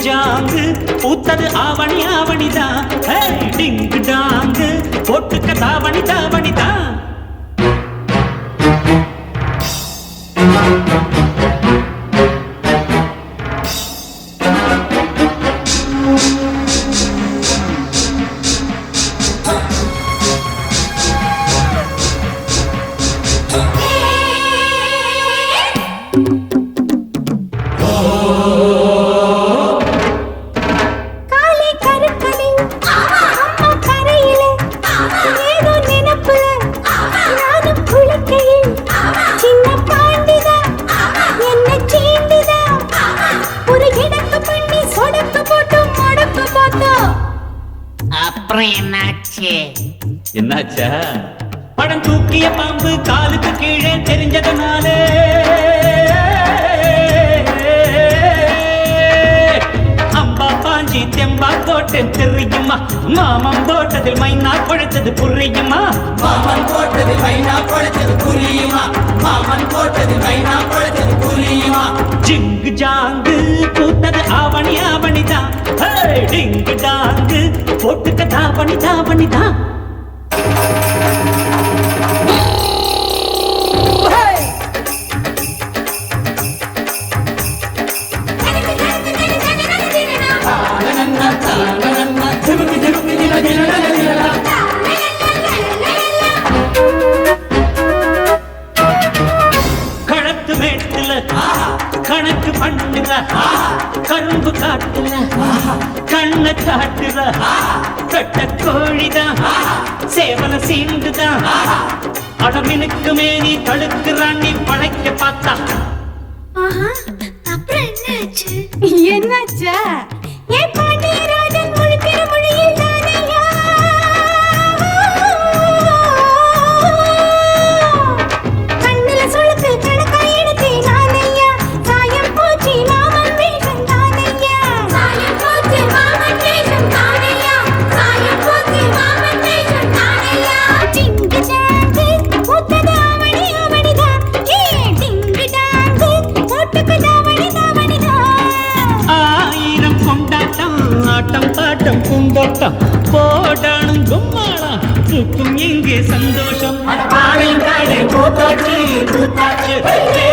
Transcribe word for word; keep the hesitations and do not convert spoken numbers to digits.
ஜாங்கு பூத்தது ஆவணி ஆவணிதான். டிங்கு டாங்கு போட்டுக்க தாவணி தாவணிதான். என்னாச்சா? படம் தூக்கிய பாம்பு காலுக்கு கீழே தெரிஞ்சதனாலே அம்பா பாஞ்சி தெம்பா போட்டு தெரியுமா? மாமன் போட்டதில் மைனா குழைத்தது புரியுமா? மாமன் போட்டதில் மைனா குழைத்தது புரியுமா? மாமன் போட்டதில் மைனா குழைத்தது புரியுமா? ஜிங்கு ஜாங்கு பூத்தது ஆவணி ஆவணிதான். டிங்கு டாங்கு போட்டுக்க தாவணி தாவணிதான். களத்து மேட்டுல கணக்கு பண்ணுற கரும்பு காட்டுல கண்ண காட்டுற கட்ட கோழிதான் சேவல சீண்டுதான். அடமினுக்கு மேனி தடுக்கிறான் நீ பழைக்க பார்த்தா. என்னாச்சா? ஏன் பாண்டியராஜன் மொழிக்கிற மொழியில் தானையா கண்ணுல சொலுக்கு கணக்கா எடுத்து நானையா சாயம் போச்சு மாமன் வேஷம் தானையா சாயம் போச்சு மாமன் வேஷம் தானையா சாயம் போச்சு மாமன் வேஷம் தானையா. டிங்கு டாங்கு பூத்தது ஆவணி ஆவணிதான். ஏ டிங்கு டாங்கு போட்டுக்கு தாவணி தாவணிதான். ஆயிரம் கொண்டாட்டம் ஆட்டம் பாட்டம் பூந்தோட்டம் போடணும் கும்மாளம் தூக்கும் எங்கே சந்தோஷம். பூத்தாச்சு பூத்தாச்சு